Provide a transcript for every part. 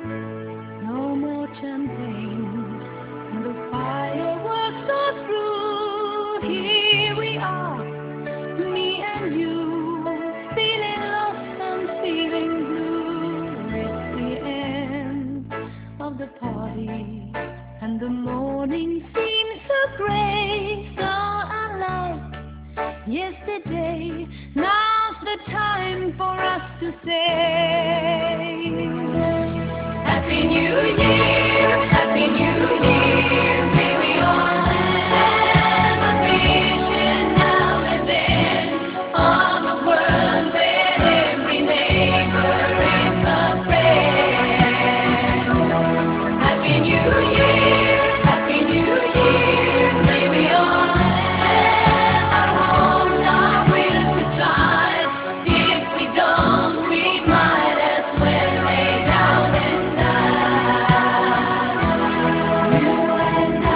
No more champagne, and the fireworks are through. Here we are, me and you, feeling lost and feeling blue. It's the end of the party, and the morning seems so gray, so unlike yesterday. Now's the time for us to say Happy New Year, Happy New Year. May we all have a vision now and then of a world where every neighbor is a friend. Happy New Year, Happy New Year. May we all have our homes, our will to fly. If we don't, we might as well lay down and die. You and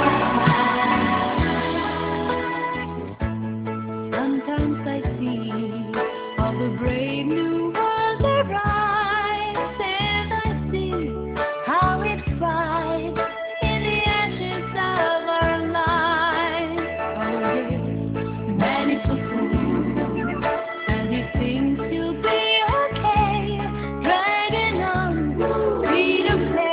I. Sometimes I see how the brave new world arrives, and I see how it thrives in the ashes of our lives. Oh yes, man is a fool, and he thinks he'll be okay, dragging on, free to play.